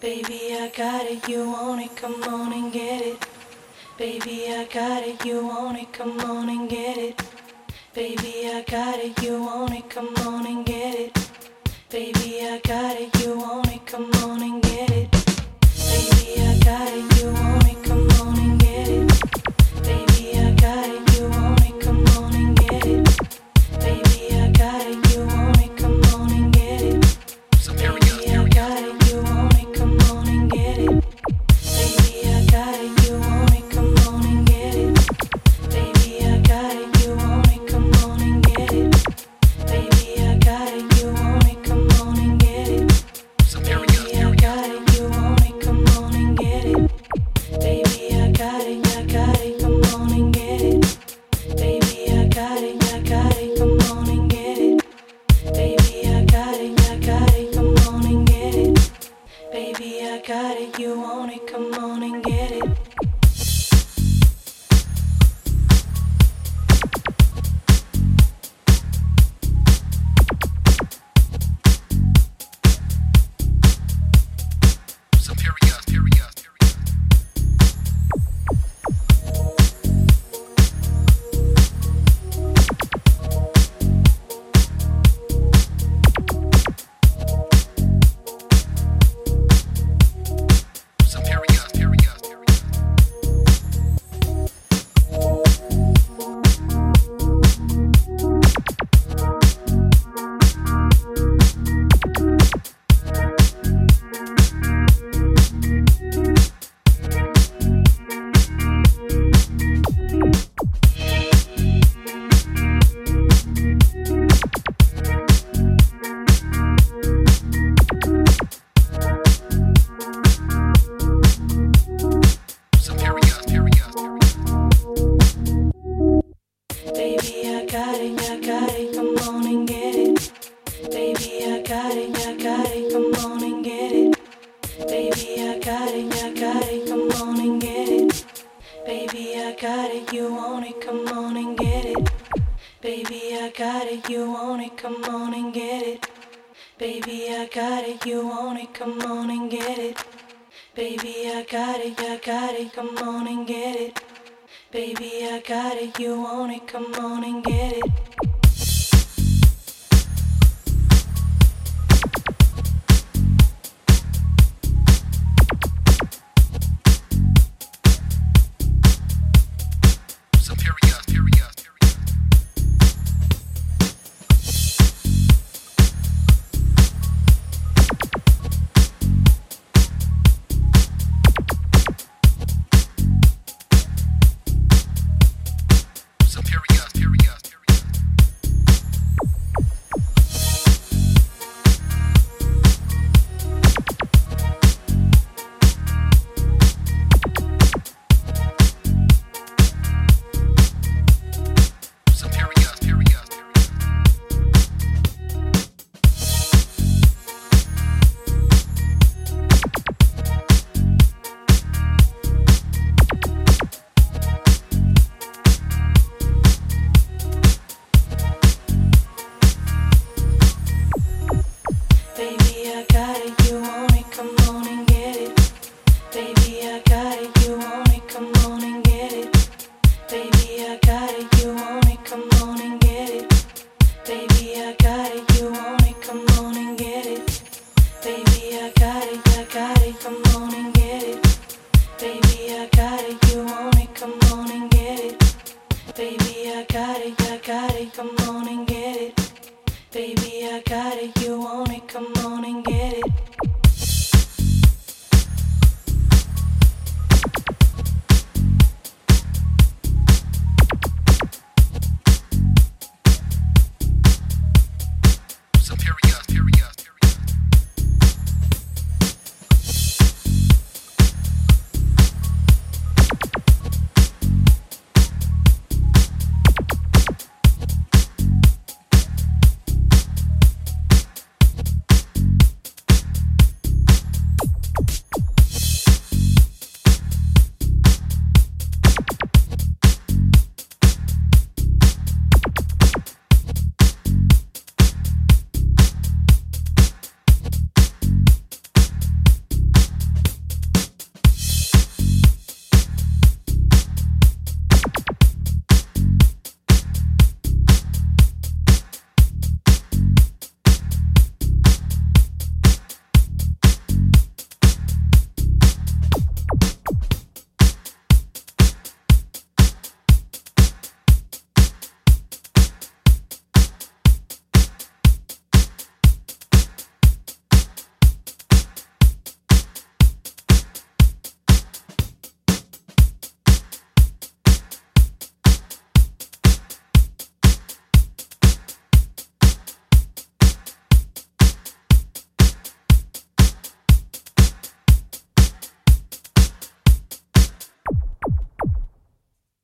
Baby, I got it, you want it, come on and get it. Baby, I got it, you want it, come on and get it. Baby, I got it, you want it, come on and get it. Baby, I got it, you want it, come on and get it. Baby, I got it, you want it, come on and get it. Baby, I got it, you want it, come on and get it. Baby, I got it, you want it, come on and get it. Baby, I got it, you want it, come on and get it. Baby, I got it, you want it, come on and get it. Baby, I got it, you want it, come on and get it. Baby, I got it, you want it, come on and get it. Baby, I got it, you want it, come on and get it. Baby, I got it, come on and get it. Baby, I got it, come on and get it. Baby, I got it, come on and get it. Baby, I got it, you want it, come on and get it. Come on and get it. Baby, I got it, you want it, come on and get it. Come on and get it. Baby, I got it, you want it, come on and get it.